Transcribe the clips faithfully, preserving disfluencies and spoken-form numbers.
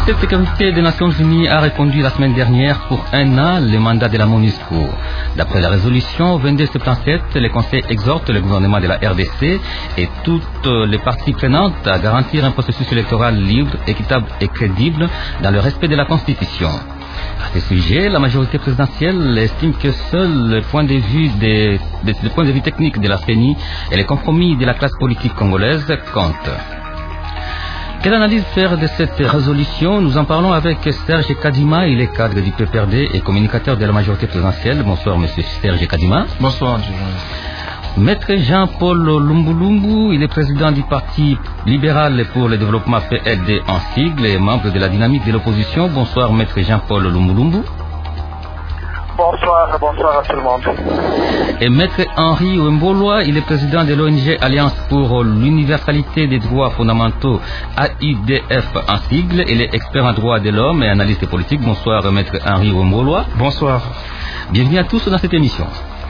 Conseil de sécurité des Nations Unies a répondu la semaine dernière pour un an le mandat de la MONUSCO. D'après la résolution vingt-deux soixante-dix-sept, le Conseil exhorte le gouvernement de la R D C et toutes les parties prenantes à garantir un processus électoral libre, équitable et crédible dans le respect de la Constitution. À ce sujet, la majorité présidentielle estime que seul le point de vue, des, de, le point de vue technique de la C E N I et les compromis de la classe politique congolaise comptent. Quelle analyse faire de cette résolution? Nous en parlons avec Serge Kadima, il est cadre du P P R D et communicateur de la majorité présidentielle. Bonsoir Monsieur Serge Kadima. Bonsoir. Maître Jean-Paul Lumbulumbu, il est président du Parti libéral pour le développement P L D en sigle et membre de la dynamique de l'opposition. Bonsoir Maître Jean-Paul Lumbulumbu. Bonsoir, bonsoir à tout le monde. Et Maître Henri Wemboloa, il est président de l'O N G Alliance pour l'universalité des droits fondamentaux, A U D F en sigle. Il est expert en droit de l'homme et analyste politique. Bonsoir Maître Henri Wemboloa. Bonsoir. Bienvenue à tous dans cette émission.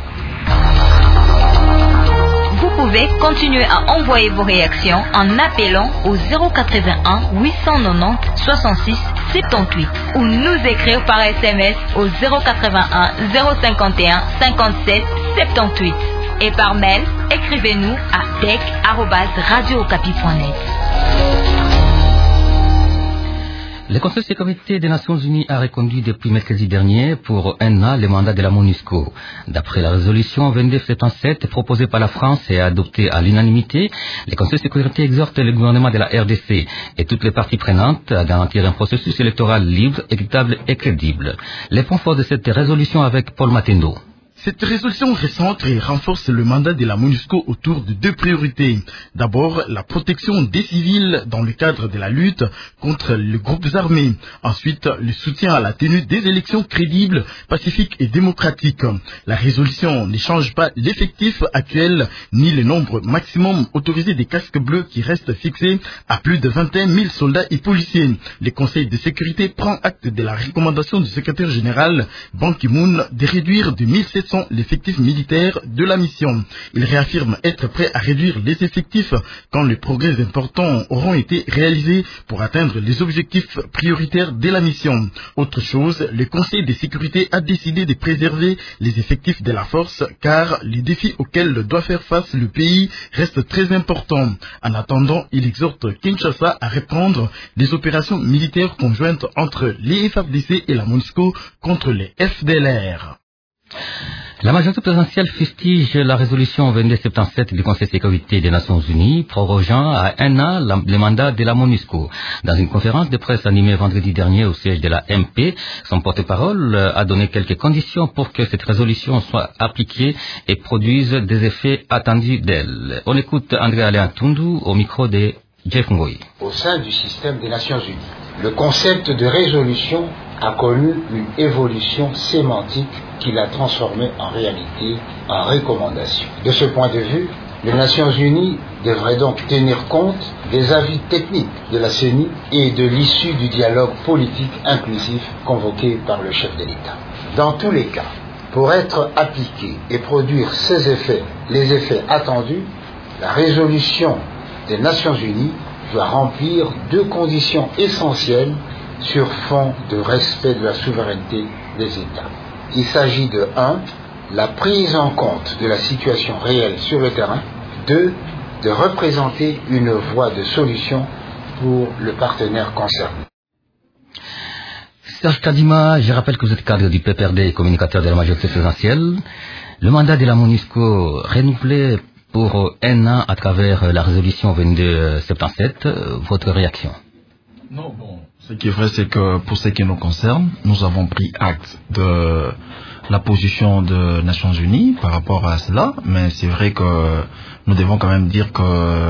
Vous pouvez continuer à envoyer vos réactions en appelant au zéro quatre-vingt-un huit cent quatre-vingt-dix soixante-six soixante-dix-huit ou nous écrire par S M S au zéro quatre-vingt-un zéro cinquante et un cinquante-sept soixante-dix-huit et par mail, écrivez-nous à bec arobase radio okapi point net. Le Conseil de sécurité des Nations Unies a reconduit depuis mercredi dernier pour un an le mandat de la MONUSCO. D'après la résolution vingt-deux soixante-dix-sept proposée par la France et adoptée à l'unanimité, le Conseil de sécurité exhorte le gouvernement de la R D C et toutes les parties prenantes à garantir un processus électoral libre, équitable et crédible. Les points forts de cette résolution avec Paul Matendo. Cette résolution recentre et renforce le mandat de la MONUSCO autour de deux priorités. D'abord, la protection des civils dans le cadre de la lutte contre les groupes armés. Ensuite, le soutien à la tenue des élections crédibles, pacifiques et démocratiques. La résolution ne change pas l'effectif actuel ni le nombre maximum autorisé des casques bleus qui reste fixé à plus de vingt et un mille soldats et policiers. Le Conseil de sécurité prend acte de la recommandation du secrétaire général Ban Ki-moon de réduire de mille sept cents l'effectif militaire de la mission. Il réaffirme être prêt à réduire les effectifs quand les progrès importants auront été réalisés pour atteindre les objectifs prioritaires de la mission. Autre chose, le Conseil de sécurité a décidé de préserver les effectifs de la force car les défis auxquels doit faire face le pays restent très importants. En attendant, il exhorte Kinshasa à reprendre les opérations militaires conjointes entre les F A R D C et la MONUSCO contre les F D L R. La majorité présidentielle fustige la résolution vingt-deux soixante-dix-sept du Conseil de sécurité des Nations Unies, prorogeant à un an la, le mandat de la MONUSCO. Dans une conférence de presse animée vendredi dernier au siège de la M P, son porte-parole a donné quelques conditions pour que cette résolution soit appliquée et produise des effets attendus d'elle. On écoute André Alain Tundu au micro de Jeff Ngoyi. Au sein du système des Nations Unies, le concept de résolution a connu une évolution sémantique qui l'a transformé en réalité en recommandation. De ce point de vue, les Nations Unies devraient donc tenir compte des avis techniques de la C E N I et de l'issue du dialogue politique inclusif convoqué par le chef de l'État. Dans tous les cas, pour être appliquée et produire ses effets, les effets attendus, la résolution des Nations Unies doit remplir deux conditions essentielles sur fond de respect de la souveraineté des États. Il s'agit de un. La prise en compte de la situation réelle sur le terrain. deux. De représenter une voie de solution pour le partenaire concerné. Serge Kadima, je rappelle que vous êtes cadre du P P R D et communicateur de la majorité présidentielle. Le mandat de la MONUSCO renouvelé pour un an à travers la résolution vingt-deux soixante-dix-sept, votre réaction? Non, bon, ce qui est vrai, c'est que pour ce qui nous concerne, nous avons pris acte de la position des Nations Unies par rapport à cela, mais c'est vrai que nous devons quand même dire que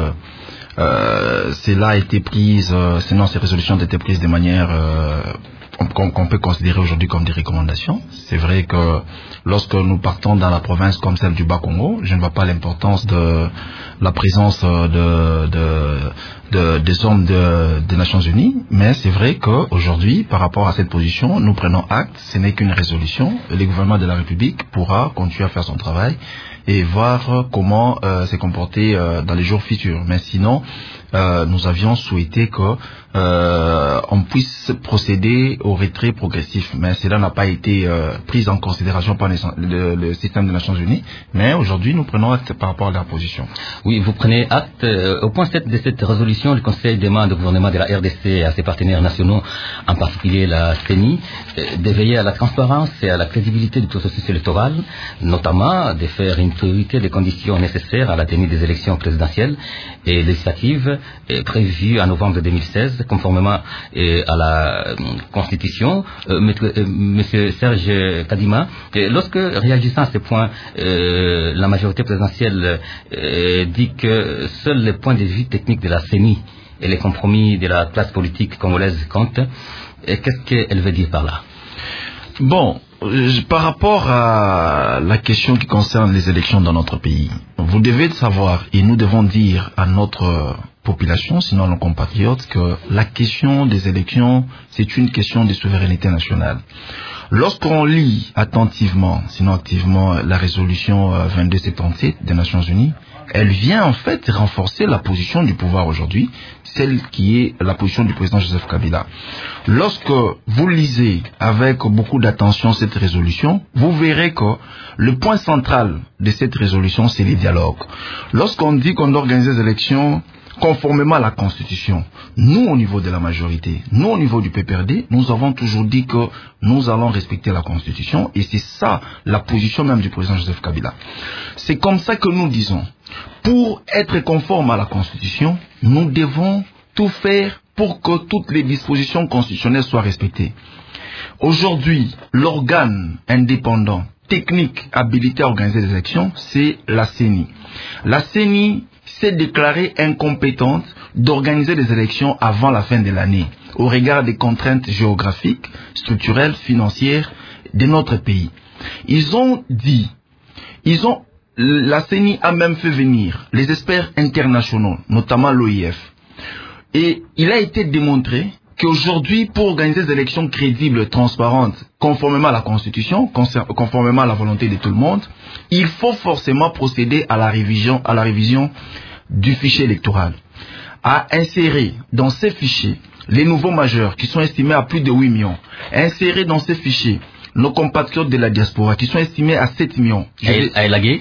euh, cela a été prise, euh, sinon ces résolutions ont été prises de manière euh, qu'on, qu'on peut considérer aujourd'hui comme des recommandations. C'est vrai que lorsque nous partons dans la province comme celle du Bas-Congo, je ne vois pas l'importance de la présence de, de, de, des hommes de, des Nations Unies, mais c'est vrai qu'aujourd'hui, par rapport à cette position, nous prenons acte, ce n'est qu'une résolution, le gouvernement de la République pourra continuer à faire son travail et voir comment euh, se comporter euh, dans les jours futurs. Mais sinon, euh, nous avions souhaité que euh, on puisse procéder au retrait progressif, mais cela n'a pas été euh, pris en considération par les, le, le système des Nations Unies. Mais aujourd'hui, nous prenons acte par rapport à leur position. Oui, vous prenez acte. Euh, au point sept de cette résolution, le Conseil demande au gouvernement de la R D C et à ses partenaires nationaux, en particulier la C E N I, euh, de veiller à la transparence et à la crédibilité du processus électoral, notamment de faire une priorité des conditions nécessaires à la tenue des élections présidentielles et législatives euh, prévues en novembre deux mille seize, conformément euh, à la euh, Constitution. Euh, Maître, euh, Monsieur Serge Kadima, euh, lorsque réagissant à ce point, euh, la majorité présidentielle euh, dit que seuls les points de vue techniques de la C E N I et les compromis de la classe politique congolaise comptent, qu'est-ce qu'elle veut dire par là? Bon, par rapport à la question qui concerne les élections dans notre pays, vous devez savoir, et nous devons dire à notre population, sinon à nos compatriotes, que la question des élections, c'est une question de souveraineté nationale. Lorsqu'on lit attentivement, sinon activement, la résolution vingt-deux soixante-dix-sept des Nations Unies, elle vient en fait renforcer la position du pouvoir aujourd'hui, celle qui est la position du président Joseph Kabila. Lorsque vous lisez avec beaucoup d'attention cette résolution, vous verrez que le point central de cette résolution, c'est les dialogues. Lorsqu'on dit qu'on doit organiser des élections conformément à la Constitution, nous au niveau de la majorité, nous au niveau du P P R D, nous avons toujours dit que nous allons respecter la Constitution et c'est ça la position même du président Joseph Kabila. C'est comme ça que nous disons, pour être conforme à la Constitution, nous devons tout faire pour que toutes les dispositions constitutionnelles soient respectées. Aujourd'hui, l'organe indépendant, technique, habilité à organiser des élections, c'est la C E N I. La C E N I s'est déclarée incompétente d'organiser des élections avant la fin de l'année, au regard des contraintes géographiques, structurelles, financières de notre pays. Ils ont dit, ils ont, la C E N I a même fait venir les experts internationaux, notamment l'O I F. Et il a été démontré qu'aujourd'hui, pour organiser des élections crédibles, transparentes, conformément à la Constitution, conformément à la volonté de tout le monde, il faut forcément procéder à la révision, à la révision du fichier électoral, à insérer dans ces fichiers les nouveaux majeurs qui sont estimés à plus de huit millions, insérer dans ces fichiers nos compatriotes de la diaspora qui sont estimés à sept millions. À élaguer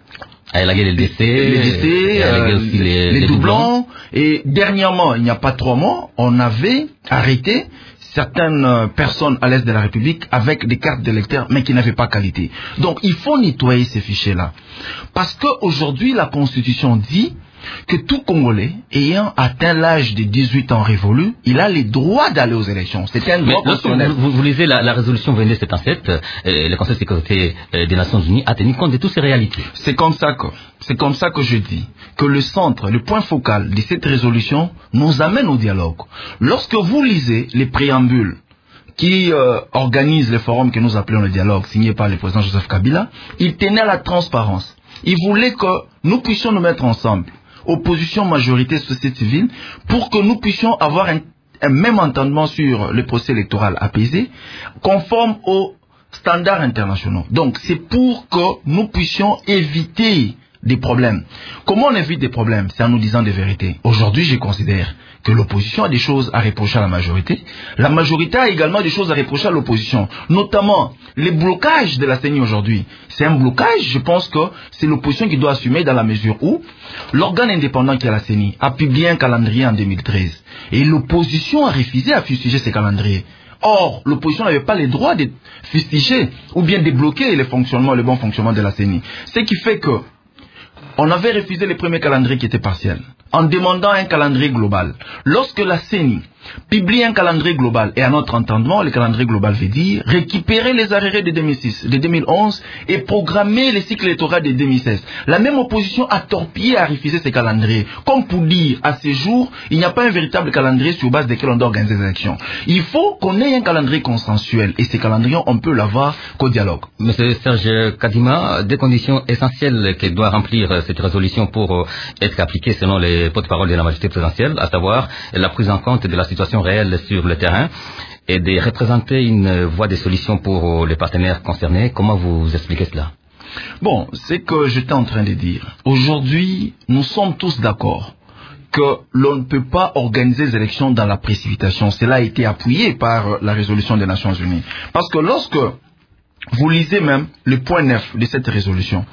À élaguer les décès, les, décès, euh, aussi les, les, les doublons. Et dernièrement, il n'y a pas trois mois, on avait arrêté certaines personnes à l'est de la République avec des cartes d'électeurs, mais qui n'avaient pas qualité. Donc, il faut nettoyer ces fichiers-là. Parce qu'aujourd'hui, la Constitution dit que tout Congolais ayant atteint l'âge de dix-huit ans révolu, il a les droits d'aller aux élections. C'est un droit constitutionnel. Vous, vous lisez la, la résolution vingt-deux soixante-dix-sept, euh, le Conseil de sécurité euh, des Nations Unies a tenu compte de toutes ces réalités. C'est comme ça que, c'est comme ça que je dis que le centre, le point focal de cette résolution nous amène au dialogue. Lorsque vous lisez les préambules qui euh, organisent les forums que nous appelons le dialogue, signé par le président Joseph Kabila, il tenait à la transparence. Il voulait que nous puissions nous mettre ensemble, opposition, majorité, société civile, pour que nous puissions avoir un, un même entendement sur le procès électoral apaisé, conforme aux standards internationaux. Donc, c'est pour que nous puissions éviter des problèmes. Comment on évite des problèmes? C'est en nous disant des vérités. Aujourd'hui, je considère que l'opposition a des choses à reprocher à la majorité. La majorité a également des choses à reprocher à l'opposition. Notamment, les blocages de la C E N I aujourd'hui. C'est un blocage, je pense que c'est l'opposition qui doit assumer dans la mesure où l'organe indépendant qui est la C E N I a publié un calendrier en deux mille treize. Et l'opposition a refusé à fustiger ce calendrier. Or, l'opposition n'avait pas le droit de fustiger ou bien de bloquer le fonctionnement, le bon fonctionnement de la C E N I. Ce qui fait que on avait refusé le premier calendrier qui était partiel, en demandant un calendrier global. Lorsque la C E N I publier un calendrier global. Et à notre entendement, le calendrier global veut dire récupérer les arrêts de deux mille six, de deux mille onze et programmer les cycles électoraux de deux mille seize. La même opposition a torpillé, a refusé ces calendriers. Comme pour dire, à ce jour, il n'y a pas un véritable calendrier sur base desquels on doit organiser les élections. Il faut qu'on ait un calendrier consensuel. Et ces calendriers, on peut l'avoir qu'au dialogue. Monsieur Serge Kadima, des conditions essentielles que doit remplir cette résolution pour être appliquée selon les porte-parole de la majorité présidentielle, à savoir la prise en compte de la situation réelle sur le terrain et de représenter une voie de solution pour les partenaires concernés. Comment vous expliquez cela? Bon, c'est que j'étais en train de dire. Aujourd'hui, nous sommes tous d'accord que l'on ne peut pas organiser les élections dans la précipitation. Cela a été appuyé par la résolution des Nations Unies. Parce que lorsque vous lisez même le point neuf de cette résolution,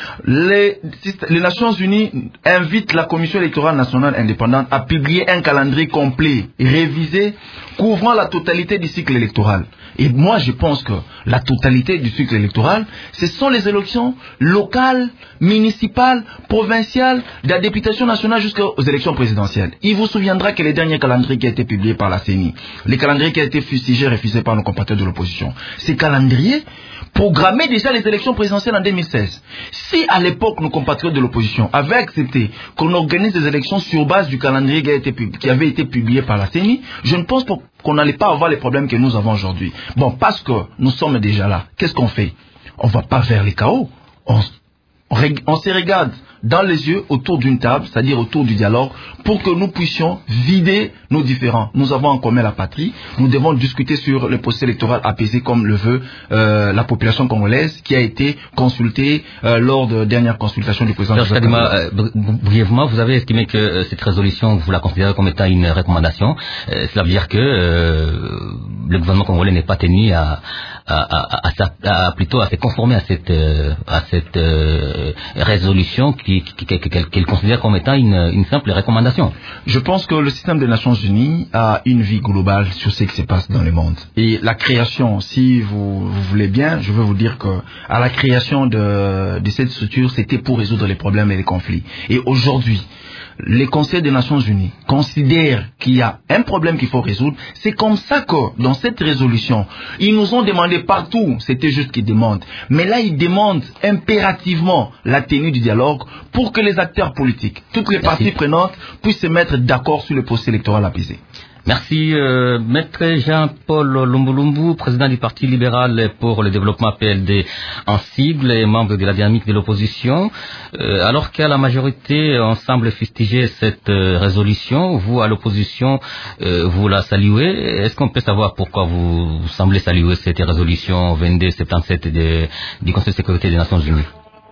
les, les Nations Unies invitent la Commission électorale nationale indépendante à publier un calendrier complet et révisé couvrant la totalité du cycle électoral. Et moi, je pense que la totalité du cycle électoral, ce sont les élections locales, municipales, provinciales, de la députation nationale jusqu'aux élections présidentielles. Il vous souviendra que les derniers calendriers qui ont été publiés par la C E N I, les calendriers qui ont été fustigés, refusés par nos compatriotes de l'opposition, ces calendriers programmaient déjà les élections présidentielles en deux mille seize. Si à l'époque nos compatriotes de l'opposition avaient accepté qu'on organise des élections sur base du calendrier qui, a été, qui avait été publié par la C E N I, je ne pense pas qu'on n'allait pas avoir les problèmes que nous avons aujourd'hui. Bon, parce que nous sommes déjà là, qu'est-ce qu'on fait? On ne va pas vers les chaos. On, on, on se regarde dans les yeux autour d'une table, c'est-à-dire autour du dialogue, pour que nous puissions vider nos différends. Nous avons en commun la patrie. Nous devons discuter sur le processus électoral apaisé comme le veut euh, la population congolaise qui a été consultée euh, lors de dernière consultation du président. Serge Kadima, euh, brièvement, vous avez estimé que euh, cette résolution, vous la considérez comme étant une recommandation. Euh, cela veut dire que euh, le gouvernement congolais n'est pas tenu à, à, à, à, à, à plutôt à se conformer à cette, euh, à cette euh, résolution qui qu'il considère comme étant une, une simple recommandation. Je pense que le système des Nations Unies a une vie globale sur ce qui se passe dans le monde. Et la création, si vous, vous voulez bien, je veux vous dire que à la création de, de cette structure, c'était pour résoudre les problèmes et les conflits. Et aujourd'hui, les conseils des Nations Unies considèrent qu'il y a un problème qu'il faut résoudre. C'est comme ça que, dans cette résolution, ils nous ont demandé partout, c'était juste qu'ils demandent. Mais là, ils demandent impérativement la tenue du dialogue pour que les acteurs politiques, toutes les parties prenantes, puissent se mettre d'accord sur le processus électoral apaisé. Merci, euh, Maître Jean-Paul Lumbulumbu, président du Parti libéral pour le développement P L D en sigle et membre de la dynamique de l'opposition. Euh, alors qu'à la majorité, on semble fustiger cette euh, résolution, vous, à l'opposition, euh, vous la saluez. Est-ce qu'on peut savoir pourquoi vous, vous semblez saluer cette résolution vingt-deux soixante-dix-sept de, du Conseil de sécurité des Nations Unies?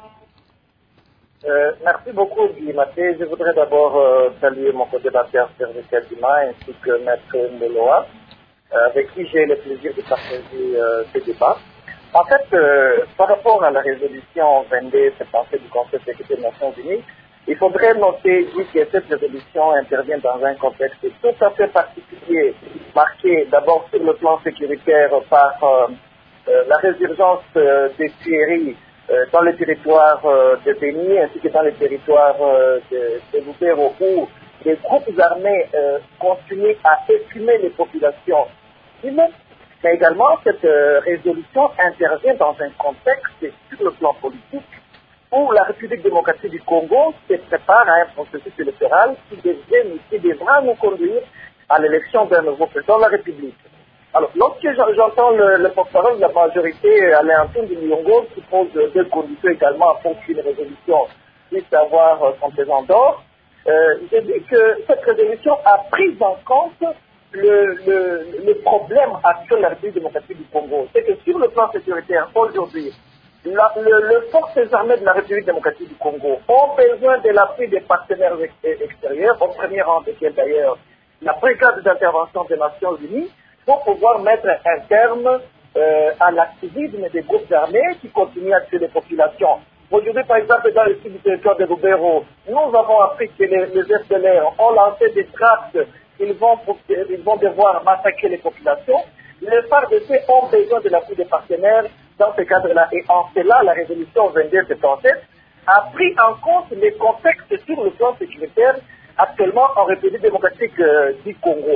Euh, merci beaucoup, Guy Maté. Je voudrais d'abord euh, saluer mon co-débatteur Serge Kadima ainsi que Maître Mbeloa, euh, avec qui j'ai le plaisir de partager euh, ce débat. En fait, euh, par rapport à la résolution vingt-deux soixante-dix-sept du Conseil de sécurité des Nations Unies, il faudrait noter que cette résolution intervient dans un contexte tout à fait particulier, marqué d'abord sur le plan sécuritaire par euh, euh, la résurgence euh, des tueries Euh, dans les territoires euh, de Béni ainsi que dans les territoires euh, de, de Lubero où les groupes armés euh, continuent à écumer les populations civiles. Mais également, cette euh, résolution intervient dans un contexte sur le plan politique où la République démocratique du Congo se prépare à un processus électoral qui, devrait, qui devra nous conduire à l'élection d'un nouveau président de la République. Alors, lorsque j'entends le, le porte-parole de la majorité, Alain Antoine de Nyongo, qui pose deux conditions également pour qu'une résolution puisse avoir son présent d'or, euh, je dis que cette résolution a pris en compte le, le, le problème actuel de la République démocratique du Congo. C'est que sur le plan sécuritaire, aujourd'hui, la, le, le forces armées de la République démocratique du Congo ont besoin de l'appui des partenaires ex extérieurs, au premier rang desquels d'ailleurs la brigade d'intervention des Nations Unies, pour pouvoir mettre un terme euh, à l'activisme des groupes armés qui continuent à tuer les populations. Aujourd'hui, par exemple, dans le sud du territoire de Lubero, nous avons appris que les, les F D L R ont lancé des tracts, ils vont, ils vont devoir massacrer les populations. Les F A R D C ont besoin de l'appui des partenaires dans ce cadre-là. Et en cela, la résolution vingt-deux soixante-dix-sept a pris en compte les contextes sur le plan sécuritaire actuellement en République démocratique euh, du Congo.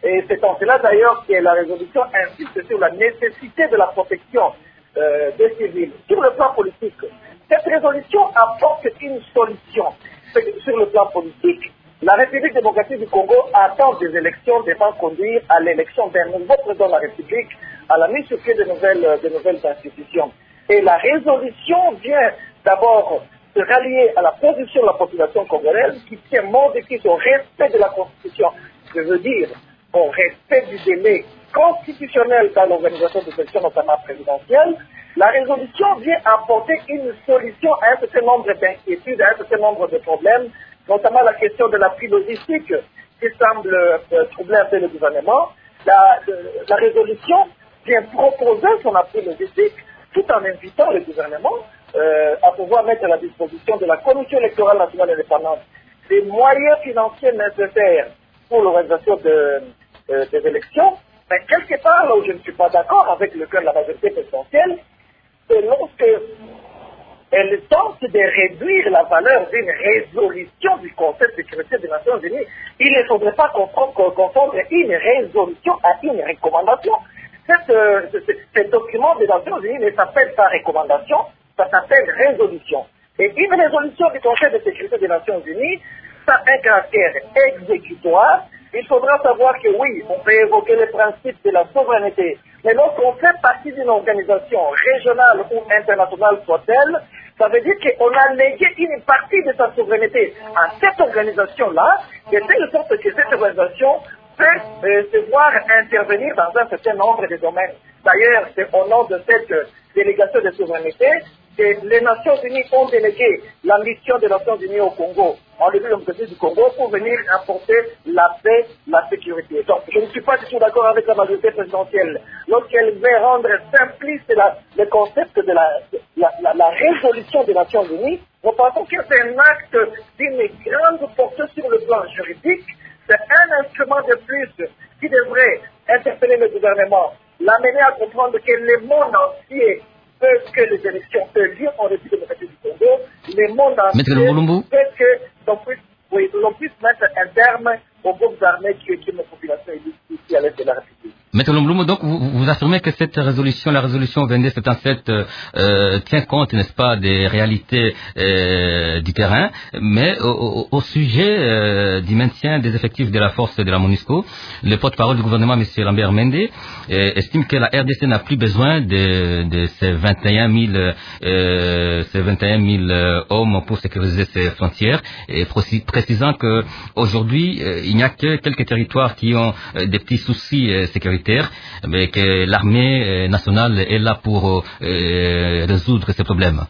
Et c'est en cela d'ailleurs que la résolution insiste sur la nécessité de la protection euh, des civils. Sur le plan politique, cette résolution apporte une solution. Sur le plan politique, la République démocratique du Congo attend des élections devant conduire à l'élection d'un nouveau président de la République, à la mise sur pied de nouvelles, de nouvelles institutions. Et la résolution vient d'abord se rallier à la position de la population congolaise qui tient mordicus au respect de la Constitution. Je veux dire, au respect du délai constitutionnel dans l'organisation des élections, notamment présidentielles. La résolution vient apporter une solution à un certain nombre d'inquiétudes, à un certain nombre de problèmes, notamment la question de l'appui logistique qui semble euh, troubler un peu le gouvernement. La, de, la résolution vient proposer son appui logistique tout en invitant le gouvernement euh, à pouvoir mettre à la disposition de la Commission électorale nationale indépendante des moyens financiers nécessaires pour l'organisation de, euh, des élections. Mais quelque part, là où je ne suis pas d'accord avec le cas de la majorité présidentielle, c'est lorsque elle tente de réduire la valeur d'une résolution du Conseil de sécurité des Nations Unies. Il ne faudrait pas confondre, confondre une résolution à une recommandation. Cette, euh, ce, ce document des Nations Unies ne s'appelle pas recommandation, ça s'appelle résolution. Et une résolution du Conseil de sécurité des Nations Unies, ça a un caractère exécutoire. Il faudra savoir que oui, on peut évoquer les principes de la souveraineté, mais lorsqu'on fait partie d'une organisation régionale ou internationale soit-elle, ça veut dire qu'on a légué une partie de sa souveraineté à cette organisation-là, de telle sorte que cette organisation peut euh, se voir intervenir dans un certain nombre de domaines. D'ailleurs, c'est au nom de cette euh, délégation de souveraineté que les Nations Unies ont délégué la mission des Nations Unies au Congo, en République démocratique du Congo, pour venir apporter la paix, la sécurité. Donc, je ne suis pas du tout d'accord avec la majorité présidentielle lorsqu'elle veut rendre simpliste la, le concept de la, la, la, la résolution des Nations Unies. Nous pensons que c'est un acte d'une grande portée sur le plan juridique. C'est un instrument de plus qui devrait interpeller le gouvernement, l'amener à comprendre que le monde entier veut que les élections aient lieu en République démocratique du Congo, le monde entier veut que l'on puisse, oui, l'on puisse mettre un terme aux groupes armés qui occupent la population ici à l'est de la République. Maître Lomblum, donc vous, vous affirmez que cette résolution, la résolution vingt-deux soixante-dix-sept, euh, euh, tient compte, n'est-ce pas, des réalités euh, du terrain, mais au, au, au sujet euh, du maintien des effectifs de la force de la MONUSCO, le porte-parole du gouvernement, M. Lambert Mende, euh, estime que la R D C n'a plus besoin de, de ces vingt et un mille, euh, ces vingt et un mille euh, hommes pour sécuriser ses frontières, et précisant que aujourd'hui euh, il n'y a que quelques territoires qui ont euh, des petits soucis euh, sécuritaires, mais que l'armée nationale est là pour euh, résoudre ces problèmes.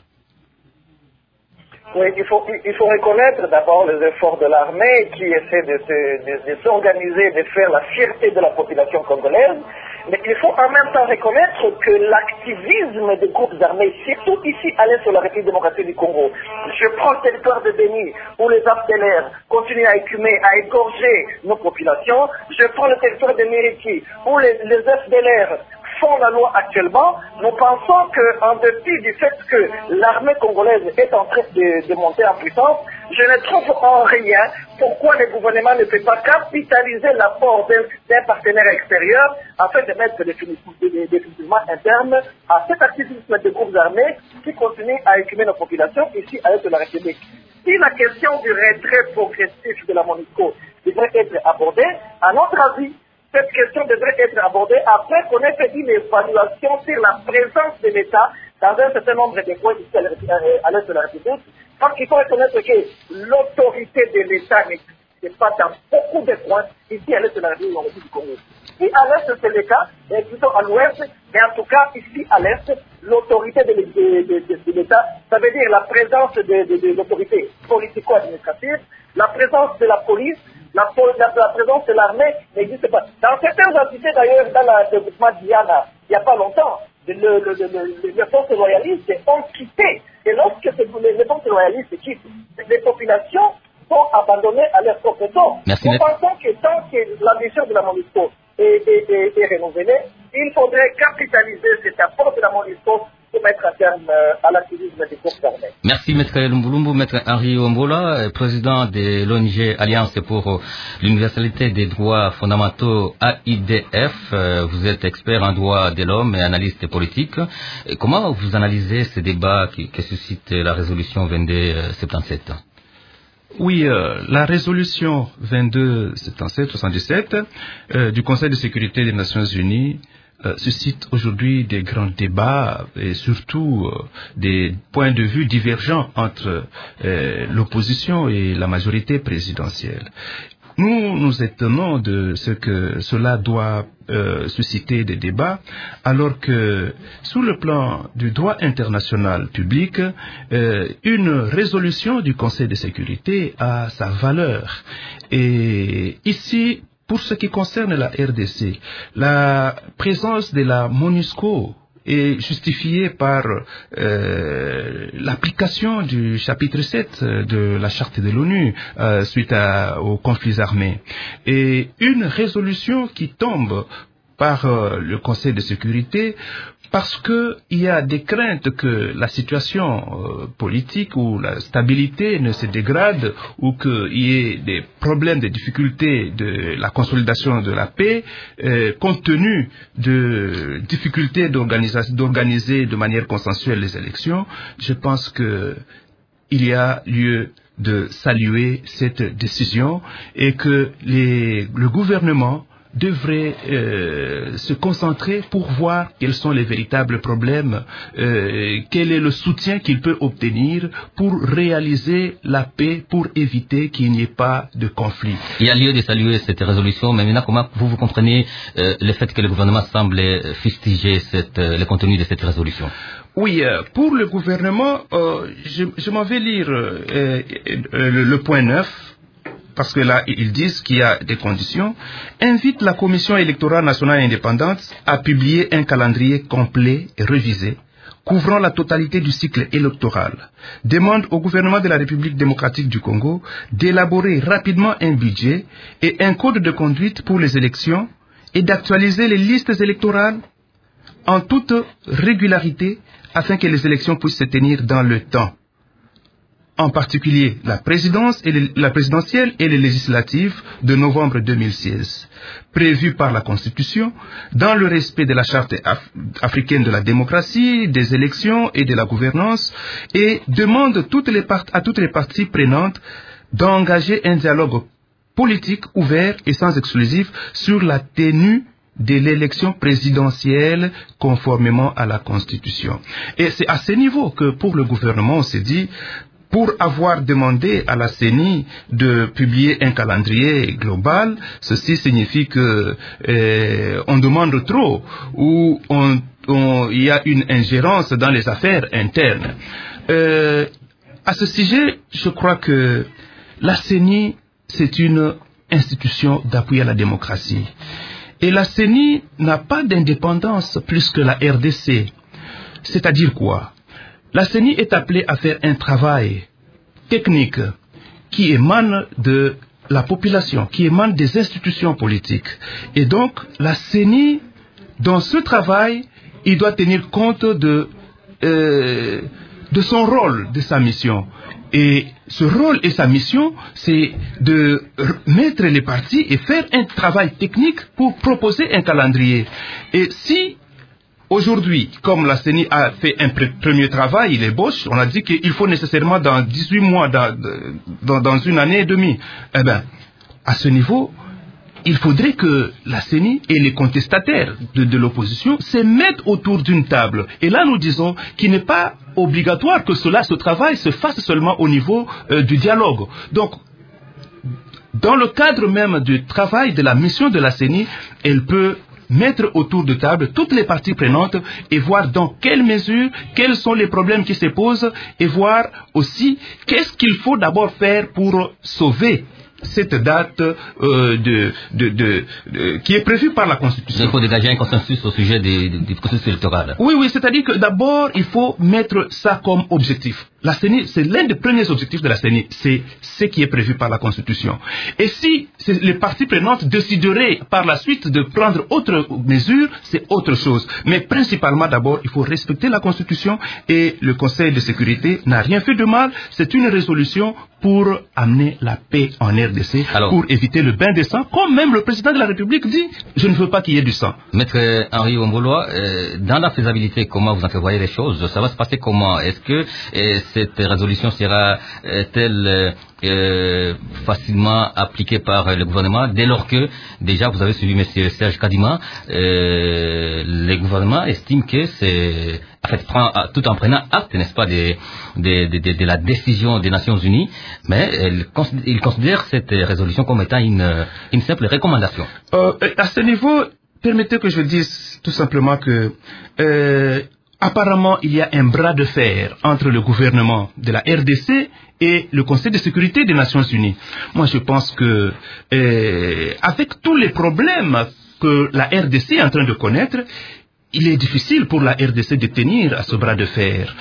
Oui, il faut, il faut reconnaître d'abord les efforts de l'armée qui essaie de, de, de s'organiser, de faire la fierté de la population congolaise, mais il faut en même temps reconnaître que l'activisme des groupes armés, surtout ici à l'est de la République démocratique du Congo, je prends le territoire de Béni, où les F D L R continuent à écumer, à égorger nos populations, je prends le territoire de Mériki, où les, les F D L R font la loi actuellement, nous pensons qu'en dépit du fait que l'armée congolaise est en train de, de monter en puissance, je ne trouve en rien pourquoi le gouvernement ne peut pas capitaliser l'apport d'un partenaire extérieur afin de mettre définitivement un terme à cet activisme des groupes armés qui continue à écumer nos populations ici à l'est de la République. Si la question du retrait progressif de la MONUSCO devrait être abordée, à notre avis, cette question devrait être abordée après qu'on ait fait une évaluation sur la présence de l'État dans un certain nombre de points ici à l'est de la République. Donc il faut reconnaître que l'autorité de l'État n'est pas dans beaucoup de points ici à l'est de la République du Congo. Si à l'est c'est le cas, et plutôt à l'ouest, mais en tout cas ici à l'est, l'autorité de, de, de, de, de l'État, ça veut dire la présence de, de, de l'autorité politico-administrative, la présence de la police, La, la, la présence de l'armée n'existe pas. Dans certaines entités, d'ailleurs, dans le développement d'Iana, il n'y a pas longtemps, le, le, le, le, les forces royalistes ont quitté. Et lorsque les, les forces royalistes quittent, les populations sont abandonnées à leur propre sort. Nous pensons que tant que la mission de la MONUSCO est, est, est, est renouvelée, il faudrait capitaliser cet apport de la MONUSCO pour mettre un terme à l'activisme des groupes armés. Merci Maître Mbulumbu. Maître Henri Ombola, président de l'O N G Alliance pour l'universalité des droits fondamentaux A I D F. Vous êtes expert en droit de l'homme et analyste politique. Comment vous analysez ces débats qui, qui suscitent la résolution vingt-deux soixante-dix-sept? Oui, euh, la résolution vingt-deux soixante-dix-sept euh, du Conseil de sécurité des Nations Unies Euh, suscite aujourd'hui des grands débats et surtout euh, des points de vue divergents entre euh, l'opposition et la majorité présidentielle. Nous nous étonnons de ce que cela doit euh, susciter des débats, alors que sur le plan du droit international public, euh, une résolution du Conseil de sécurité a sa valeur. Et ici, pour ce qui concerne la R D C, la présence de la MONUSCO est justifiée par euh, l'application du chapitre sept de la Charte de l'ONU euh, suite à, aux conflits armés. Et une résolution qui tombe par euh, le Conseil de sécurité parce que il y a des craintes que la situation euh, politique ou la stabilité ne se dégrade ou qu'il y ait des problèmes, des difficultés de la consolidation de la paix, euh, compte tenu de difficultés d'organiser de manière consensuelle les élections. Je pense que il y a lieu de saluer cette décision et que les, le gouvernement devrait euh, se concentrer pour voir quels sont les véritables problèmes, euh, quel est le soutien qu'il peut obtenir pour réaliser la paix, pour éviter qu'il n'y ait pas de conflit. Il y a lieu de saluer cette résolution, mais maintenant, comment vous, vous comprenez euh, le fait que le gouvernement semble fustiger cette, euh, le contenu de cette résolution? Oui, euh, pour le gouvernement, euh, je, je m'en vais lire euh, euh, le, le point neuf. Parce que là, ils disent qu'il y a des conditions, invite la Commission électorale nationale indépendante à publier un calendrier complet et révisé, couvrant la totalité du cycle électoral, demande au gouvernement de la République démocratique du Congo d'élaborer rapidement un budget et un code de conduite pour les élections et d'actualiser les listes électorales en toute régularité afin que les élections puissent se tenir dans le temps. En particulier la présidence et les, la présidentielle et les législatives de novembre deux mille seize, prévues par la Constitution, dans le respect de la Charte af- africaine de la démocratie, des élections et de la gouvernance, et demande toutes les part- à toutes les parties prenantes d'engager un dialogue politique ouvert et sans exclusif sur la tenue de l'élection présidentielle conformément à la Constitution. Et c'est à ce niveau que pour le gouvernement, on s'est dit, pour avoir demandé à la C E N I de publier un calendrier global, ceci signifie que euh, on demande trop ou on, on, il y a une ingérence dans les affaires internes. Euh, à ce sujet, je crois que la C E N I, c'est une institution d'appui à la démocratie. Et la C E N I n'a pas d'indépendance plus que la R D C. C'est-à-dire quoi? La C E N I est appelée à faire un travail technique qui émane de la population, qui émane des institutions politiques. Et donc, la C E N I, dans ce travail, il doit tenir compte de, euh, de son rôle, de sa mission. Et ce rôle et sa mission, c'est de mettre les partis et faire un travail technique pour proposer un calendrier. Et si aujourd'hui, comme la C E N I a fait un premier travail, il ébauche, on a dit qu'il faut nécessairement dans dix-huit mois, dans, dans, dans une année et demie. Eh bien, à ce niveau, il faudrait que la C E N I et les contestataires de, de l'opposition se mettent autour d'une table. Et là, nous disons qu'il n'est pas obligatoire que cela, ce travail se fasse seulement au niveau euh, du dialogue. Donc, dans le cadre même du travail de la mission de la C E N I, elle peut mettre autour de table toutes les parties prenantes et voir dans quelle mesure, quels sont les problèmes qui se posent et voir aussi qu'est-ce qu'il faut d'abord faire pour sauver cette date euh, de, de, de, de, qui est prévue par la Constitution. Il faut dégager un consensus au sujet des, des processus électoraux. Oui, oui, c'est-à-dire que d'abord, il faut mettre ça comme objectif. la C E N I, c'est l'un des premiers objectifs de la C E N I, c'est ce qui est prévu par la Constitution. Et si les parties prenantes décideraient par la suite de prendre autres mesures, c'est autre chose. Mais principalement, d'abord, il faut respecter la Constitution et le Conseil de sécurité n'a rien fait de mal. C'est une résolution pour amener la paix en R D C, alors, pour éviter le bain de sang, comme même le président de la République dit, je ne veux pas qu'il y ait du sang. Maître Henri Omboloa, euh, dans la faisabilité, comment vous entrevoyez les choses? Ça va se passer comment? Est-ce que euh, cette résolution sera-t-elle euh, euh, facilement appliquée par euh, le gouvernement, dès lors que, déjà, vous avez suivi M. Serge Kadima, euh, le gouvernement estime que c'est, en fait, prend, tout en prenant acte, n'est-ce pas, de, de, de, de, de la décision des Nations Unies, mais il considère, il considère cette résolution comme étant une, une simple recommandation. Euh, à ce niveau, permettez que je dise tout simplement que euh, apparemment il y a un bras de fer entre le gouvernement de la R D C et le Conseil de sécurité des Nations Unies. Moi je pense que euh, avec tous les problèmes que la R D C est en train de connaître, il est difficile pour la R D C de tenir à ce bras de fer.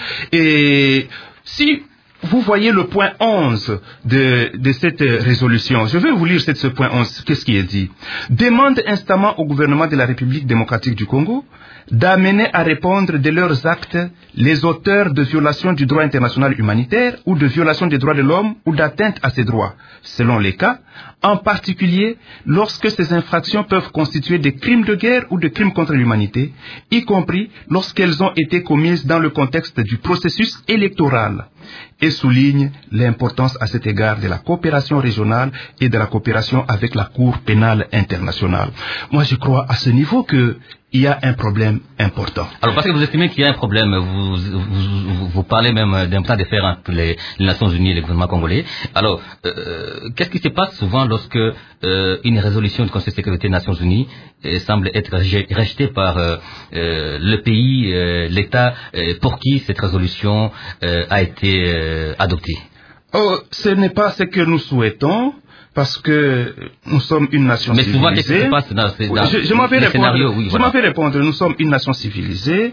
Et si vous voyez le point onze de, de cette résolution, je vais vous lire ce point onze, qu'est-ce qui est dit? Demande instamment au gouvernement de la République démocratique du Congo d'amener à répondre de leurs actes les auteurs de violations du droit international humanitaire ou de violations des droits de l'homme ou d'atteinte à ces droits, selon les cas, en particulier lorsque ces infractions peuvent constituer des crimes de guerre ou des crimes contre l'humanité, y compris lorsqu'elles ont été commises dans le contexte du processus électoral, et souligne l'importance à cet égard de la coopération régionale et de la coopération avec la Cour pénale internationale. Moi, je crois à ce niveau que il y a un problème important. Alors, parce que vous estimez qu'il y a un problème, vous, vous, vous parlez même d'un plan de fer entre les, les Nations Unies et le gouvernement congolais. Alors, euh, qu'est-ce qui se passe souvent lorsque euh, une résolution du Conseil de sécurité des Nations Unies euh, semble être rejetée par euh, euh, le pays, euh, l'État euh, pour qui cette résolution euh, a été euh, adoptée? Oh, ce n'est pas ce que nous souhaitons. Parce que nous sommes une nation Mais civilisée. Mais souvent, qu'est-ce qui se passe dans, ces, dans je, je m'en vais les répondre, scénarios oui, Je voilà. m'en vais répondre. Nous sommes une nation civilisée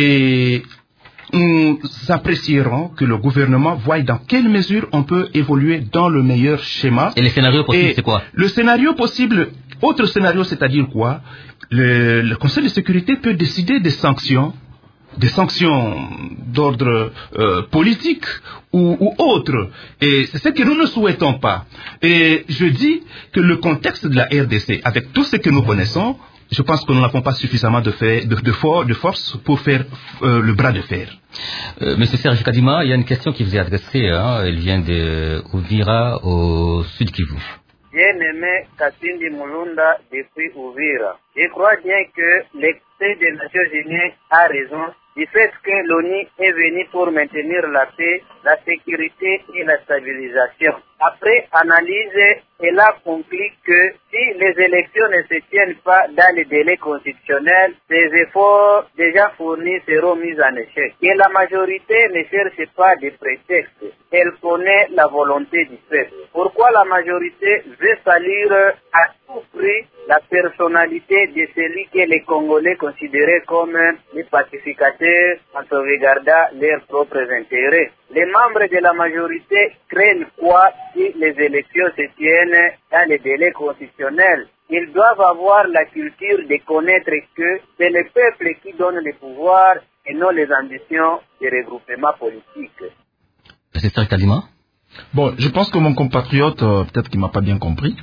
et nous apprécierons que le gouvernement voie dans quelle mesure on peut évoluer dans le meilleur schéma. Et les scénarios possibles, c'est quoi? Le scénario possible, autre scénario, c'est-à-dire quoi? le, le Conseil de sécurité peut décider des sanctions, des sanctions d'ordre euh, politique ou, ou autre. Et c'est ce que nous ne souhaitons pas. Et je dis que le contexte de la R D C, avec tout ce que nous connaissons, je pense que nous n'avons pas suffisamment de, fait, de, de, for, de force pour faire euh, le bras de fer. Euh, Monsieur Serge Kadima, il y a une question qui vous est adressée. Hein, elle vient de Uvira, au sud Kivu. Bien-aimé Katindi Mulunda depuis Uvira. Je crois bien que l'excès des Nations Unies a raison du fait que l'ONU est venue pour maintenir la paix, la sécurité et la stabilisation. Après analyse, elle a conclu que si les élections ne se tiennent pas dans les délais constitutionnels, ces efforts déjà fournis seront mis en échec. Et la majorité ne cherche pas de prétexte. Elle connaît la volonté du peuple. Pourquoi la majorité veut salir à tout prix la personnalité de celui que les Congolais considéraient comme les pacificateurs en sauvegardant leurs propres intérêts? Les membres de la majorité craignent quoi si les élections se tiennent dans les délais constitutionnels? Ils doivent avoir la culture de connaître que c'est le peuple qui donne le pouvoir et non les ambitions des regroupements politiques. Professeur Kadima? Bon, je pense que mon compatriote, euh, peut-être qu'il m'a pas bien compris.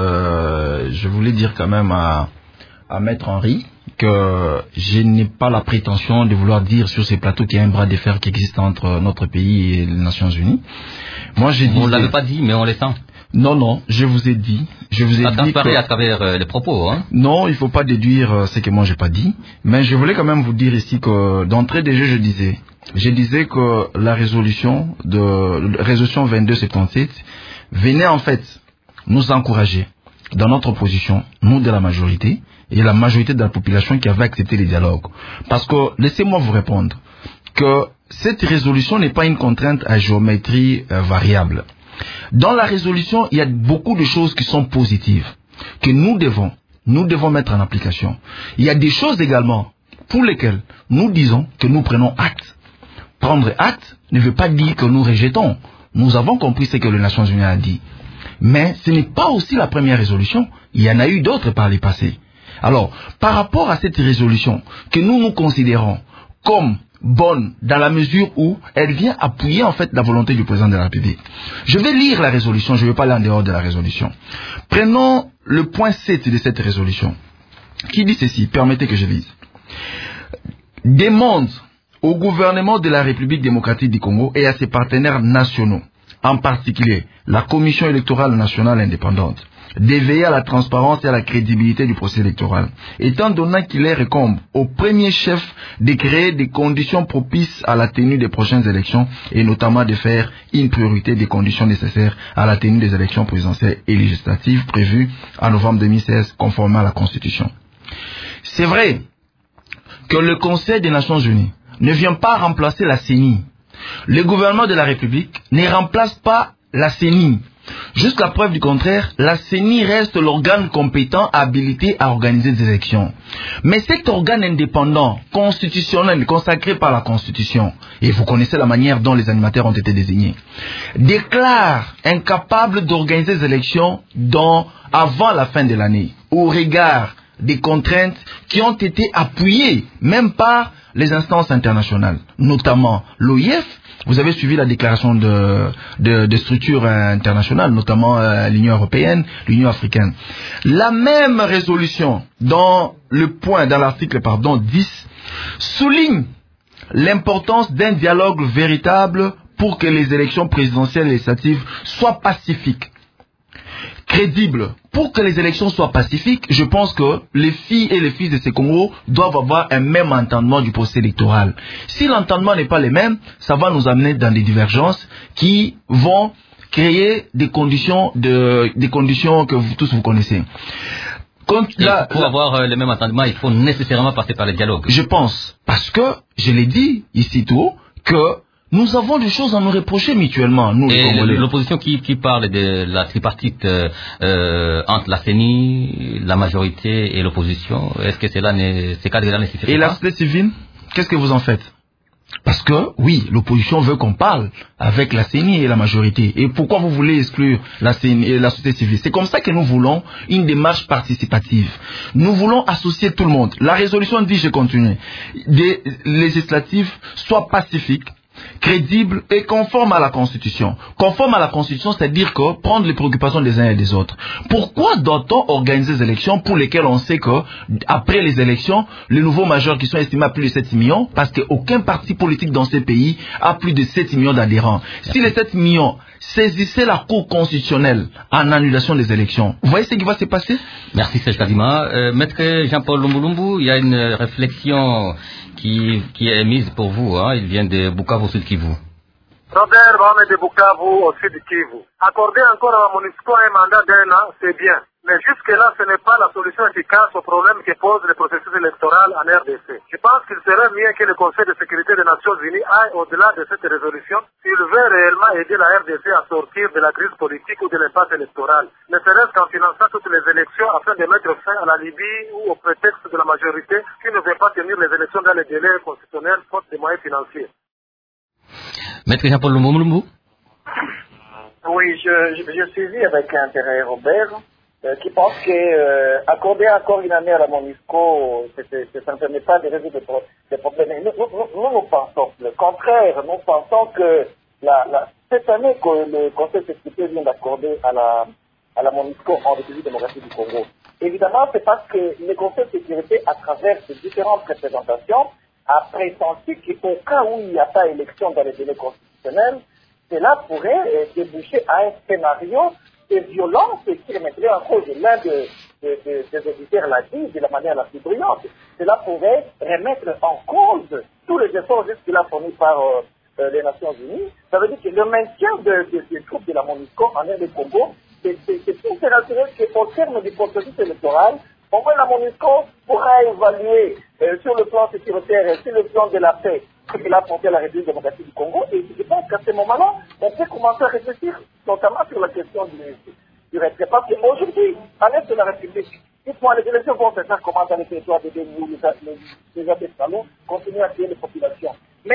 Euh, je voulais dire quand même à, à Maître Henri que je n'ai pas la prétention de vouloir dire sur ces plateaux qu'il y a un bras de fer qui existe entre notre pays et les Nations Unies. Moi, j'ai dit. Vous ne l'avez pas dit, mais on les sent. Non, non, je vous ai dit. Je vous ai ça dit que... à travers euh, les propos, hein. Non, il faut pas déduire euh, ce que moi j'ai pas dit. Mais je voulais quand même vous dire ici que d'entrée des jeux, je disais. Je disais que la résolution de résolution vingt-deux soixante-dix-sept venait en fait nous encourager dans notre position, nous de la majorité, et la majorité de la population qui avait accepté les dialogues. Parce que, laissez-moi vous répondre, que cette résolution n'est pas une contrainte à géométrie euh, variable. Dans la résolution, il y a beaucoup de choses qui sont positives, que nous devons, nous devons mettre en application. Il y a des choses également pour lesquelles nous disons que nous prenons acte. prendre acte ne veut pas dire que nous rejetons. Nous avons compris ce que les Nations Unies a dit. Mais ce n'est pas aussi la première résolution. Il y en a eu d'autres par le passé. Alors, par rapport à cette résolution que nous nous considérons comme bonne dans la mesure où elle vient appuyer en fait la volonté du président de la République. Je vais lire la résolution, je ne vais pas aller en dehors de la résolution. Prenons le point sept de cette résolution qui dit ceci, permettez que je lise. Demande au gouvernement de la République démocratique du Congo et à ses partenaires nationaux, en particulier la Commission électorale nationale indépendante, d'éveiller à la transparence et à la crédibilité du processus électoral, étant donné qu'il est incombe au premier chef de créer des conditions propices à la tenue des prochaines élections et notamment de faire une priorité des conditions nécessaires à la tenue des élections présidentielles et législatives prévues en novembre deux mille seize conformément à la Constitution. C'est vrai que le Conseil des Nations Unies ne vient pas remplacer la C E N I. Le gouvernement de la République ne remplace pas la C E N I. Jusqu'à preuve du contraire, la C E N I reste l'organe compétent habilité à organiser des élections. Mais cet organe indépendant, constitutionnel, consacré par la Constitution, et vous connaissez la manière dont les animateurs ont été désignés, déclare incapable d'organiser des élections dans, avant la fin de l'année, au regard des contraintes qui ont été appuyées même par les instances internationales, notamment l'O I F. Vous avez suivi la déclaration de, de, de structures internationales, notamment euh, l'Union européenne, l'Union africaine. La même résolution, dans le point, dans l'article pardon dix, souligne l'importance d'un dialogue véritable pour que les élections présidentielles et législatives soient pacifiques, crédibles. Pour que les élections soient pacifiques, je pense que les filles et les fils de ces Congos doivent avoir un même entendement du processus électoral. Si l'entendement n'est pas le même, ça va nous amener dans des divergences qui vont créer des conditions, de, des conditions que vous tous vous connaissez. Quand la, pour la, avoir euh, le même entendement, il faut nécessairement passer par le dialogue. Je pense, parce que, je l'ai dit ici tout haut, que nous avons des choses à nous reprocher mutuellement, nous les Congolais. Et l'opposition qui, qui parle de la tripartite euh, euh, entre la C E N I, la majorité et l'opposition, est-ce que cela n'est, ces cadres-là ne suffisent pas? Et la société civile, qu'est-ce que vous en faites? Parce que, oui, l'opposition veut qu'on parle avec la C E N I et la majorité. Et pourquoi vous voulez exclure la C E N I et la société civile? C'est comme ça que nous voulons une démarche participative. Nous voulons associer tout le monde. La résolution dit, je continue, des législatives soient pacifiques, crédible et conforme à la Constitution. Conforme à la Constitution, c'est-à-dire que prendre les préoccupations des uns et des autres. Pourquoi doit-on organiser des élections pour lesquelles on sait que, après les élections, les nouveaux majeurs qui sont estimés à plus de sept millions, parce qu'aucun parti politique dans ce pays a plus de sept millions d'adhérents. Si les sept millions saisissaient la Cour constitutionnelle en annulation des élections, vous voyez ce qui va se passer? Merci Serge Kadima. Euh, Maître Jean-Paul Lumbulumbu, il y a une réflexion qui, qui est mise pour vous, hein. Il vient de Bukavu, au sud Kivu. Robert Mohamed de Bukavu, au sud Kivu. Accorder encore à la MONUSCO un mandat d'un an, c'est bien. Mais jusque-là, ce n'est pas la solution efficace au problème que pose le processus électoral en R D C. Je pense qu'il serait mieux que le Conseil de sécurité des Nations Unies aille au-delà de cette résolution s'il veut réellement aider la R D C à sortir de la crise politique ou de l'impasse électorale, ne serait-ce qu'en finançant toutes les élections afin de mettre fin à la Libye ou au prétexte de la majorité qui ne veut pas tenir les élections dans les délais constitutionnels faute de moyens financiers. Maître Jean-Paul Lumbulumbu. Oui, je, je, je suivis avec intérêt Robert. Euh, qui pense que euh, accorder encore une année à la MONUSCO, ça ne permet pas de résoudre des, pro des problèmes. Nous nous, nous, nous pensons le contraire. Nous pensons que la, la, cette année que le Conseil de sécurité vient d'accorder à la, à la MONUSCO en République démocratique du Congo, évidemment, c'est parce que le Conseil de sécurité, à travers ses différentes représentations, a pressenti qu'au cas où il n'y a pas élection dans les délais constitutionnels, cela pourrait euh, déboucher à un scénario de violence qui remettrait en cause l'un de, de, de, des auditeurs l'a dit de la manière la plus brillante. Cela pourrait remettre en cause tous les efforts jusque-là fournis par euh, euh, les Nations Unies. Ça veut dire que le maintien de, de, des troupes de la MONUSCO en R D Congo, c'est tout naturel qu'au terme du processus électoral, au moins la MONUSCO pourra évaluer euh, sur le plan sécuritaire et sur le plan de la paix ce qu'il a apporté à la République démocratique du Congo. Et je pense qu'à ce moment-là, on peut commencer à réfléchir notamment sur la question du, du retrait. Parce qu'aujourd'hui, à l'est de la République, dites-moi, les élections vont se faire comment dans les territoires de Béni, les, les, les Abessalons, continuer à tuer les populations. Maintenant, dans les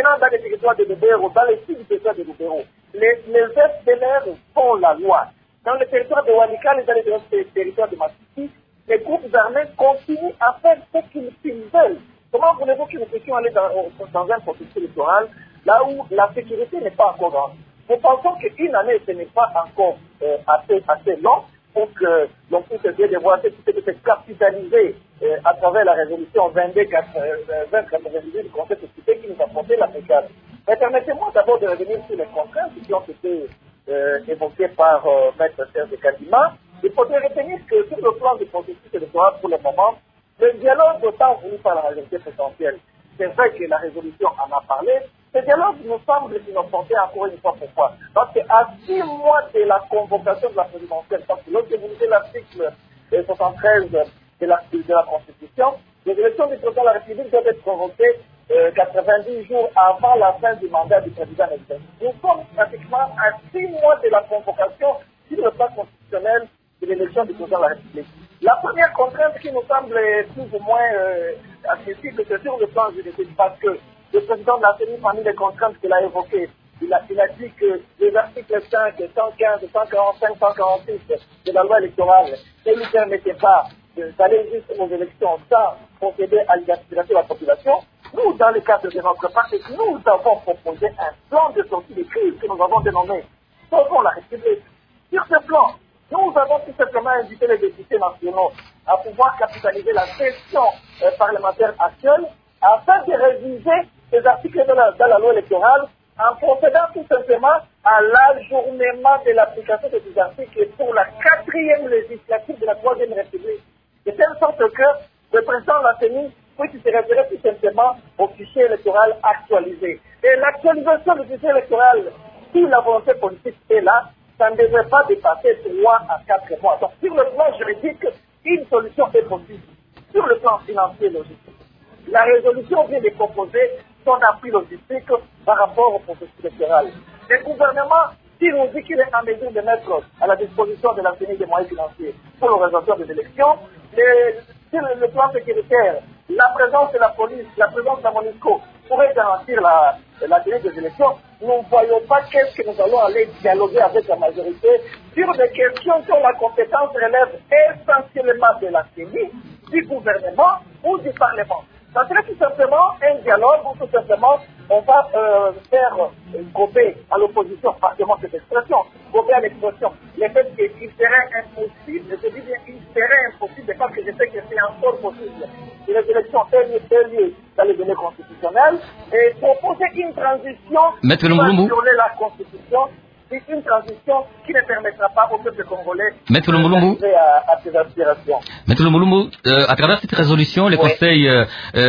territoire de Lubero, dans les six territoires de Lubero, les, les F D L R font la loi. Dans le territoire de Walikale et dans les territoires de Masisi, les groupes armés continuent à faire ce qu'ils veulent. Comment voulez-vous que nous puissions aller dans, dans un processus électoral là où la sécurité n'est pas encore grande? Nous pensons qu'une année, ce n'est pas encore euh, assez, assez long pour que l'on puisse essayer de voir ce qui peut être capitalisé euh, à travers la résolution vingt-deux quatre-vingt-dix du Conseil de sécurité qui nous a porté l'Afrique. Mais permettez-moi d'abord de revenir sur les contraintes qui ont été euh, évoquées par euh, Maître Serge Kadima. Il faudrait retenir que sur le plan du processus électoral pour le moment, le dialogue autant voulu par la majorité présidentielle, c'est vrai que la résolution en a parlé, ce dialogue nous semble inopportun encore une fois. Pourquoi? Parce qu'à six mois de la convocation de la présidentielle, parce que lorsque vous lisez l'article soixante-treize de la, de la Constitution, les élections du président de la République doivent être convoquées euh, quatre-vingt-dix jours avant la fin du mandat du président électeur. Nous sommes pratiquement à six mois de la convocation sur le plan constitutionnel de l'élection du président de la République. La première contrainte qui nous semble plus ou moins euh, accessible, c'est sur le plan juridique, parce que le président de la C E N I, parmi les contraintes qu'il a évoquées, il a, il a dit que les articles cinq, cent quinze, cent quarante-cinq, cent quarante-six de la loi électorale ne lui permettaient pas d'aller juste aux élections sans procéder à l'identification de la population. Nous, dans le cadre de notre parti, nous avons proposé un plan de sortie de crise que nous avons dénommé Sauvons la République. Sur ce plan, nous avons tout simplement invité les députés nationaux à pouvoir capitaliser la session euh, parlementaire actuelle afin de réviser les articles de la, de la loi électorale en procédant tout simplement à l'ajournement de l'application de ces articles pour la quatrième législature de la troisième République. De telle sorte que le président de la C E N I puisse se référer tout simplement au fichier électoral actualisé. Et l'actualisation du fichier électoral, si la volonté politique est là, ça ne devrait pas dépasser trois à quatre mois. Donc, sur le plan juridique, une solution est possible. Sur le plan financier et logistique, la résolution vient de proposer son appui logistique par rapport au processus électoral. Le gouvernement, s'il nous dit qu'il est en mesure de mettre à la disposition de la C E N I des moyens financiers pour l'organisation des élections, les, sur le, le plan sécuritaire, la présence de la police, la présence de la MONUSCO pourrait garantir la, la tenue des élections. Nous ne voyons pas qu'est-ce que nous allons aller dialoguer avec la majorité sur des questions dont la compétence relève essentiellement de la C E N I, du gouvernement ou du Parlement. Ça serait tout simplement un dialogue où tout simplement on va euh, faire euh, gober à l'opposition, pardon cette expression, gober à l'expression, le fait qu'il serait impossible, je dis bien il serait impossible, parce que je sais que c'est encore possible, que les élections aient lieu dans les données constitutionnelles, et proposer une transition Maître qui va Lumumbu. violer la Constitution, c'est une transition qui ne permettra pas au peuple congolais Maître Lumumbu. d'arriver à, à ses aspirations. Maître Lumumbu, euh, à travers cette résolution, le Oui. Conseil euh,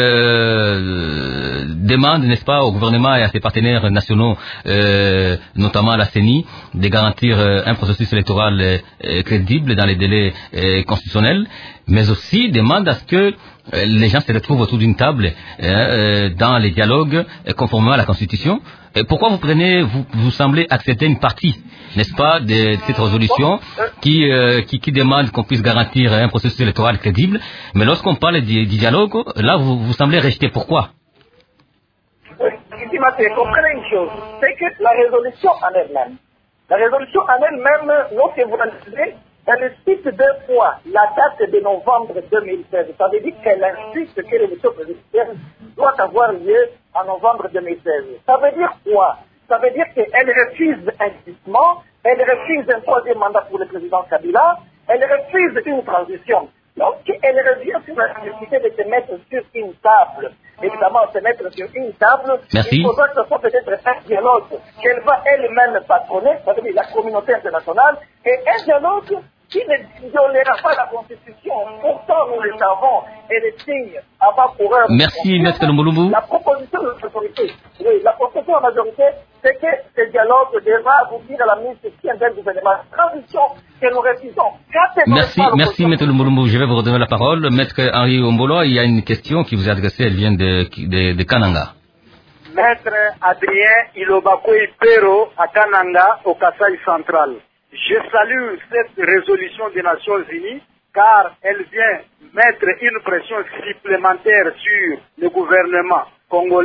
euh, demande, n'est-ce pas, au gouvernement et à ses partenaires nationaux, euh, notamment à la C E N I, de garantir euh, un processus électoral euh, crédible dans les délais euh, constitutionnels, mais aussi demande à ce que euh, les gens se retrouvent autour d'une table euh, dans les dialogues euh, conformément à la Constitution. Et pourquoi vous prenez, vous, vous semblez accepter une partie, n'est-ce pas, de cette résolution qui, euh, qui, qui demande qu'on puisse garantir un processus électoral crédible, mais lorsqu'on parle du, du dialogue, là vous, vous semblez rejeter. Pourquoi? Oui, comprenez une chose, c'est que la résolution en elle-même, la résolution en elle-même, lorsque vous l'analysez, elle cite deux fois la date de novembre deux mille seize. Ça veut dire qu'elle insiste que l'élection présidentielle doit avoir lieu en novembre deux mille seize. Ça veut dire quoi? Ça veut dire qu'elle refuse un jugement, elle refuse un troisième mandat pour le président Kabila, elle refuse une transition. Donc, elle revient sur la nécessité de se mettre sur une table. Évidemment, se mettre sur une table, Merci. il faudra que ce soit peut-être un dialogue qu'elle va elle-même patronner, ça veut dire la communauté internationale, et un dialogue qui ne violera pas la Constitution. Pourtant, nous le savons, et les signes avant-coureurs. Merci, Maître Lumumbu. La proposition de la majorité, oui, la proposition de la majorité, c'est que ce dialogue devra aboutir à la mise sur pied d'un gouvernement de transition que nous refusons. Merci, merci, Maître Lumumbu. Je vais vous redonner la parole. Maître Henri Ombolo, il y a une question qui vous est adressée, elle vient de, de, de Kananga. Maître Adrien Ilobakoi Pero à Kananga, au Kasaï central. Je salue cette résolution des Nations Unies car elle vient mettre une pression supplémentaire sur le gouvernement congolais,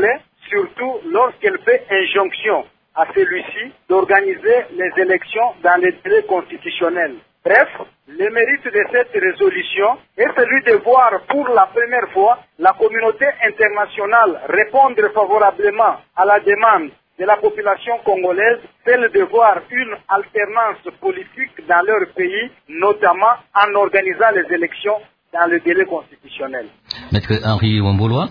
surtout lorsqu'elle fait injonction à celui-ci d'organiser les élections dans les délais constitutionnels. Bref, le mérite de cette résolution est celui de voir pour la première fois la communauté internationale répondre favorablement à la demande de la population congolaise, celle de voir une alternance politique dans leur pays, notamment en organisant les élections dans le délai constitutionnel. Maître Henri Ouamboloa.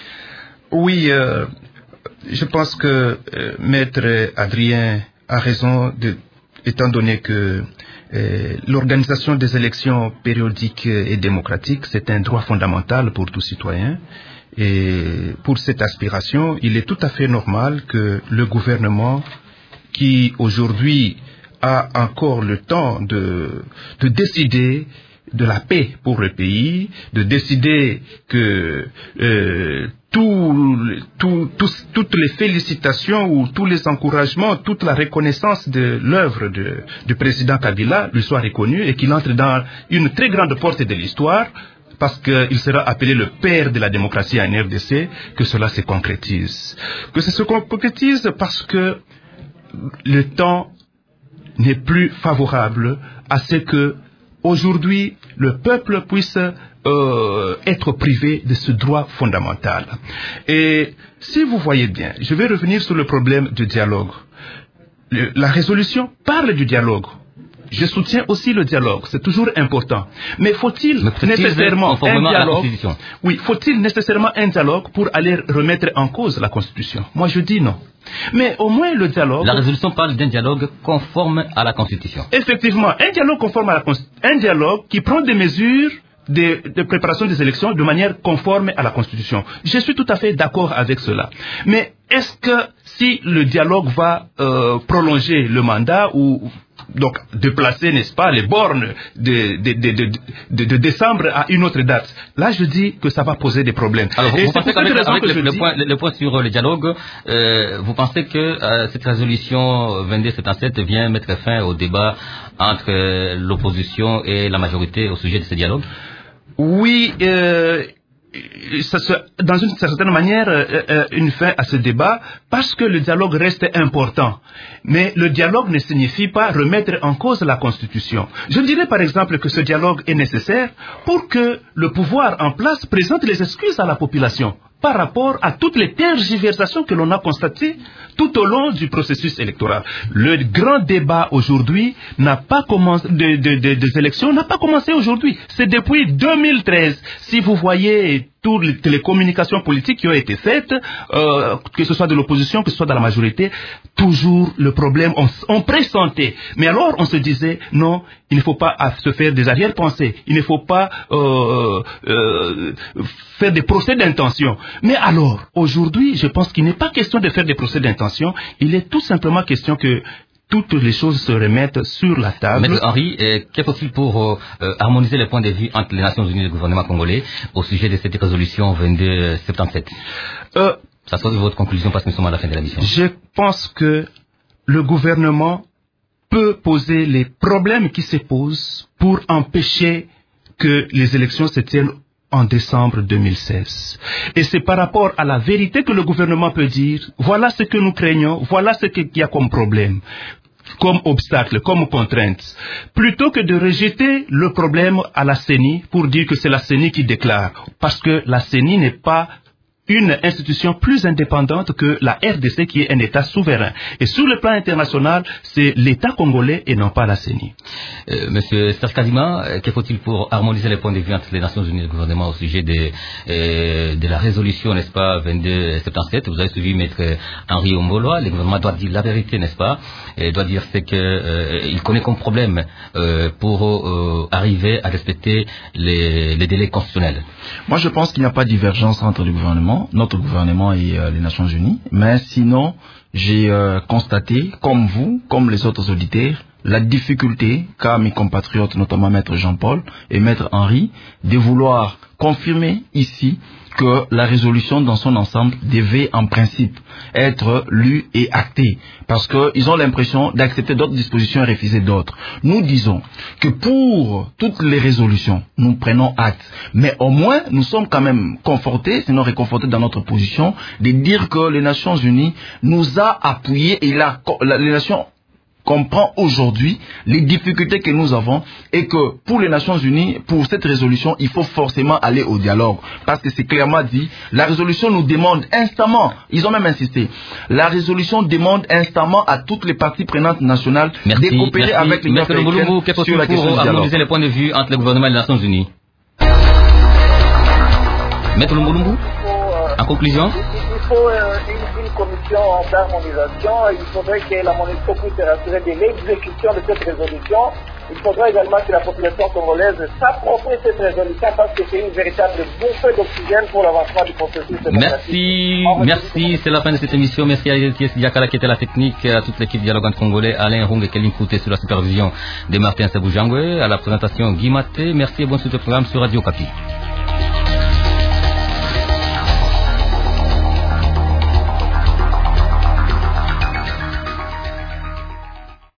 Oui, euh, je pense que euh, Maître Adrien a raison, de, étant donné que euh, l'organisation des élections périodiques et démocratiques, c'est un droit fondamental pour tout citoyen. Et pour cette aspiration, il est tout à fait normal que le gouvernement, qui aujourd'hui a encore le temps de, de décider de la paix pour le pays, de décider que euh, tout, tout, tout, toutes les félicitations ou tous les encouragements, toute la reconnaissance de l'œuvre de, du président Kabila lui soit reconnue et qu'il entre dans une très grande porte de l'histoire, parce qu'il sera appelé le père de la démocratie en R D C, que cela se concrétise. Que ça se concrétise parce que le temps n'est plus favorable à ce que aujourd'hui le peuple puisse euh, être privé de ce droit fondamental. Et si vous voyez bien, je vais revenir sur le problème du dialogue. Le, la résolution parle du dialogue. Je soutiens aussi le dialogue, c'est toujours important. Mais faut-il nécessairement un dialogue? Oui, faut-il nécessairement un dialogue pour aller remettre en cause la Constitution? Moi, je dis non. Mais au moins le dialogue... La résolution parle d'un dialogue conforme à la Constitution. Effectivement, un dialogue conforme à la Constitution, un dialogue qui prend des mesures de, de préparation des élections de manière conforme à la Constitution. Je suis tout à fait d'accord avec cela. Mais est-ce que si le dialogue va euh, prolonger le mandat ou... donc déplacer, n'est-ce pas, les bornes de, de, de, de, de, de décembre à une autre date. Là, je dis que ça va poser des problèmes. Alors, vous, Et vous pensez qu'avec avec le, le, dis... point, le, le point sur le dialogue, euh, vous pensez que euh, cette résolution vingt-deux soixante-dix-sept vient mettre fin au débat entre euh, l'opposition et la majorité au sujet de ce dialogue? Oui, euh... Ça se, dans une certaine manière, euh, une fin à ce débat, parce que le dialogue reste important. Mais le dialogue ne signifie pas remettre en cause la Constitution. Je dirais par exemple que ce dialogue est nécessaire pour que le pouvoir en place présente les excuses à la population par rapport à toutes les tergiversations que l'on a constatées tout au long du processus électoral. Le grand débat aujourd'hui n'a pas commencé, de, de, de, des élections n'a pas commencé aujourd'hui. C'est depuis deux mille treize. Si vous voyez toutes les communications politiques qui ont été faites, euh, que ce soit de l'opposition, que ce soit de la majorité, toujours le problème, on, on pressentait. Mais alors on se disait, non, il ne faut pas se faire des arrière-pensées, il ne faut pas euh, euh, faire des procès d'intention. Mais alors, aujourd'hui, je pense qu'il n'est pas question de faire des procès d'intention, il est tout simplement question que toutes les choses se remettent sur la table. Maître Henri, euh, qu'est-ce qu'il faut pour euh, harmoniser les points de vue entre les Nations Unies et le gouvernement congolais au sujet de cette résolution vingt-deux soixante-dix-sept? euh, Ça soit votre conclusion parce que nous sommes à la fin de la mission. Je pense que le gouvernement peut poser les problèmes qui se posent pour empêcher que les élections se tiennent en décembre deux mille seize. Et c'est par rapport à la vérité que le gouvernement peut dire, voilà ce que nous craignons, voilà ce qu'il y a comme problème, comme obstacle, comme contrainte. Plutôt que de rejeter le problème à la C E N I pour dire que c'est la C E N I qui déclare. Parce que la C E N I n'est pas une institution plus indépendante que la R D C qui est un État souverain. Et sur le plan international, c'est l'État congolais et non pas la C E N I. Euh, Monsieur Serge Kadima, euh, que faut-il pour harmoniser les points de vue entre les Nations Unies et le gouvernement au sujet de, euh, de la résolution, n'est-ce pas, vingt-deux soixante-dix-sept? Vous avez suivi Maître Henri Ouamboloa. Le gouvernement doit dire la vérité, n'est-ce pas? Et doit dire ce que euh, il connaît comme problème euh, pour euh, arriver à respecter les, les délais constitutionnels. Moi, je pense qu'il n'y a pas de divergence entre le gouvernement, notre gouvernement et euh, les Nations Unies. Mais sinon, j'ai euh, constaté, comme vous, comme les autres auditeurs, la difficulté qu'a mes compatriotes, notamment Maître Jean-Paul et Maître Henri, de vouloir confirmer ici que la résolution dans son ensemble devait en principe être lue et actée, parce qu'ils ont l'impression d'accepter d'autres dispositions et refuser d'autres. Nous disons que pour toutes les résolutions, nous prenons acte, mais au moins nous sommes quand même confortés, sinon réconfortés dans notre position, de dire que les Nations Unies nous a appuyés et la, la, les Nations comprend aujourd'hui les difficultés que nous avons et que pour les Nations Unies, pour cette résolution, il faut forcément aller au dialogue. Parce que c'est clairement dit, la résolution nous demande instamment, ils ont même insisté, la résolution demande instamment à toutes les parties prenantes nationales merci, de coopérer merci. avec l'Union africaine sur la question du dialogue. Pour harmoniser les points de vue entre le gouvernement et les Nations Unies. Maître Lumbu, en conclusion. Il faut euh, une, une commission d'harmonisation. Il faudrait que la MONUSCO puisse rassurer de l'exécution de cette résolution. Il faudrait également que la population congolaise s'approprie cette résolution parce que c'est une véritable bouffée d'oxygène pour l'avancement du processus. Merci, merci. C'est la fin de cette émission. Merci à Etienne Diakala qui était la technique, à toute l'équipe Dialogue congolais, Alain Rung et Kelly Kouté sur la supervision de Martin Saboujangwe, à la présentation Guy Maté. Merci et bonne suite au programme sur Radio Kapi.